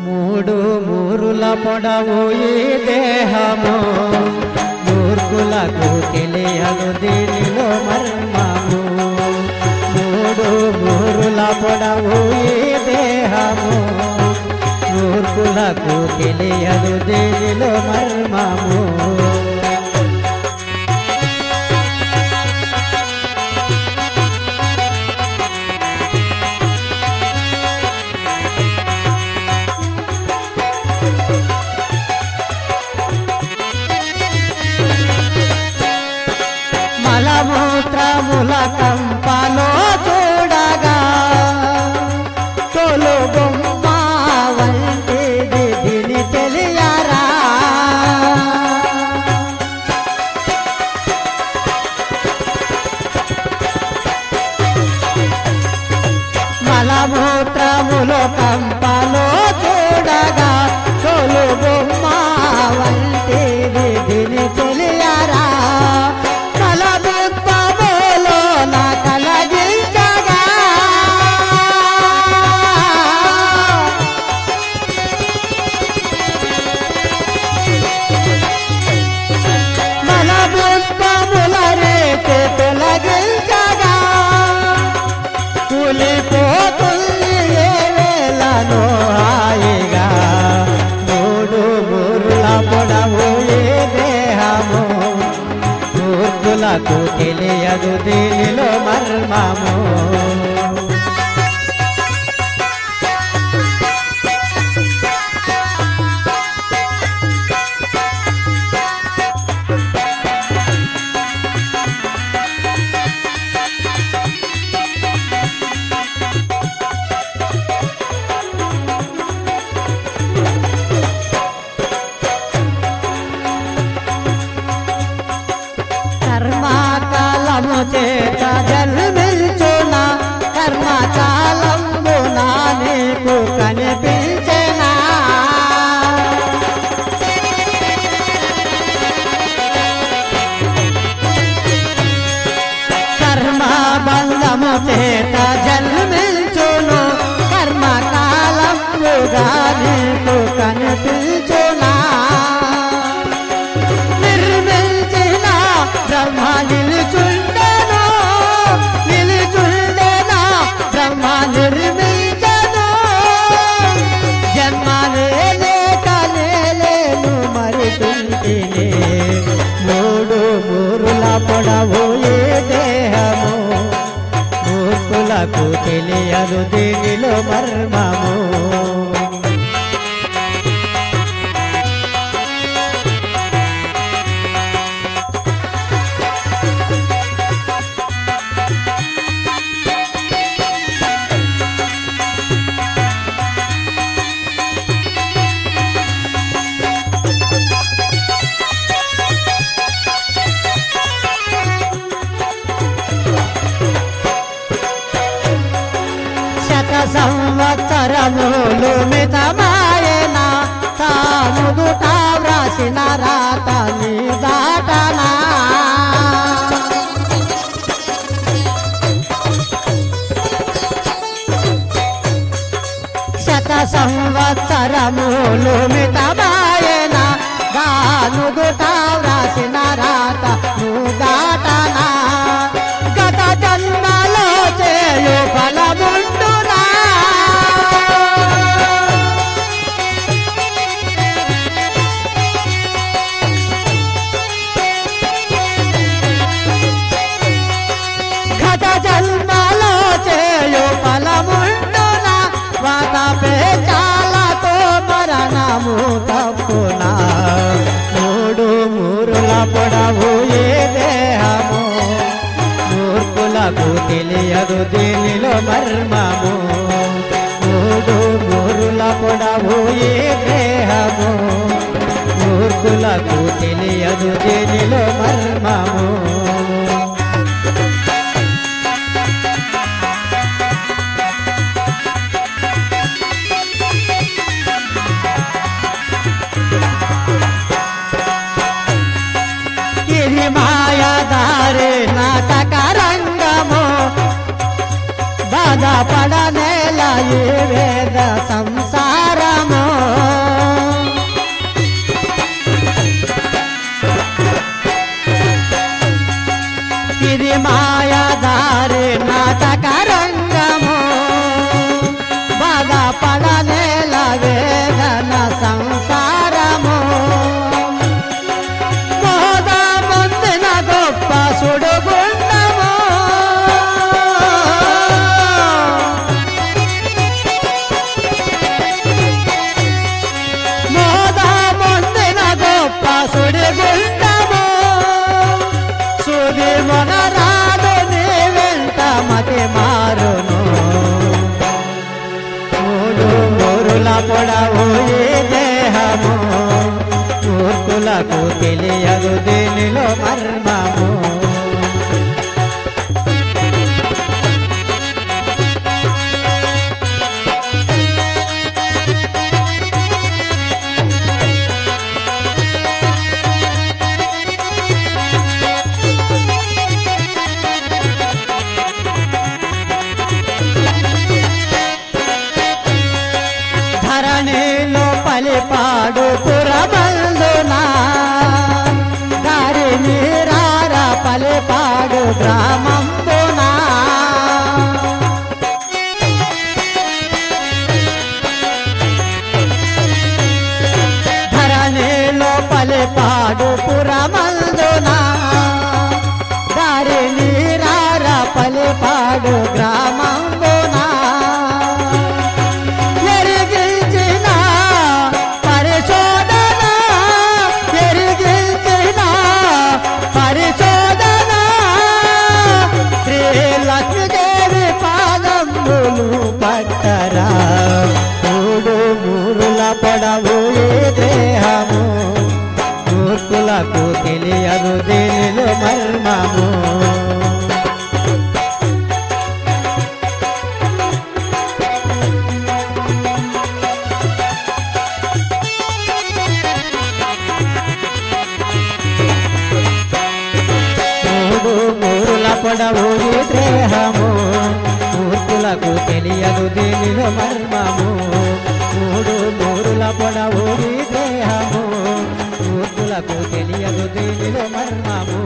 మూడు మూరుల పొడవు ఈ దేహము మూర్ఖులకు తెలియదు దీనిలో మర్మము. మూడు మూరుల పొడవు ఈ దేహము మూర్ఖులకు తెలియదు దీనిలో మర్మము. మలమూత్రముల కంపలో చూడగా తోలు బొమ్మ వంటిది దీని తెలియరా. మలమూత్రముల కంపలో చూడగా తోలు బొమ్మ వంటిది దీని తెలియరా. కూలిపోతుంది ఏ వేళనో హాయిగా మూడు మూరుల పొడవు ఏ దేహము మూర్ఖులకు తెలియదు దీనిలో మర్మము. కర్మకాలము చేత జన్మించున కర్మకాలంబున నీకు కనిపించెనా. కర్మబంధము చేత జన్మించును కర్మకాలంబుగా నీకు కనిపించునా. బ్రహ్మ నిలుచుండెను నిలుచుండెనా బ్రహ్మ నిర్మించెను. జన్మలే లేక నేలేను మరిచుంటిని మూడు మూరుల పొడవు ఏ దేహము మూర్ఖులకు తెలియదు దీనిలో మర్మము. సంవత్సరములు మితమాయన తానుదుట వ్రాసిన రాత నీ దాటనా. శత సంవత్సరములు మితమాయన తానుదుట వ్రాసిన రాత నువ్వు దాటనా. గత జన్మలో చేయు ఫలముండు జన్మలో చేయు ఫలముండునా. వాతపే చాలతో మరణము తప్పునా. మూడు మూరుల పొడవు ఏ దేహము మూర్ఖులకు తెలియదు దీనిలో మర్మము. మూడు మూరుల పొడవు ఏ దేహము మూర్ఖులకు తెలియదు దీనిలో మర్మము. ఇది మాయాదారి నాటక రంగము బాధపడనేల ఈ వేద సంసారము. మాయదారి నాటక రంగము బాధపడనేల వేదన సంసారము మోద పొందిన గొప్ప సుడుగుండము మోద పొందిన గొప్ప సుడుగుండము సుది మొనరాదు నీ వెంట మతి మారును మూడు మూరుల పొడవు ఈ దేహము మూర్ఖులకు తెలియదు దీనిలో మర్మము ధరణిలో పలిపాడు పురబందునా దారి నీరార పలిపాడు గ్రామంబునా ధరణిలో పలిపాడు పురమందునా దారి నీరార పలిపాడు గ్రామంబునా లక్ష్మీదేవి పాదములు పట్టరా మూడు మూరుల పొడవు ఈ దేహము మూర్ఖులకు తెలియదు దీనిలో మర్మము మూడు మూరుల పొడవు ఈ దేహము మూర్ఖులకు తెలియదు దీనిలో మర్మము మూడు మూరుల పొడవు ఈ దేహము మూర్ఖులకు తెలియదు దీనిలో మర్మము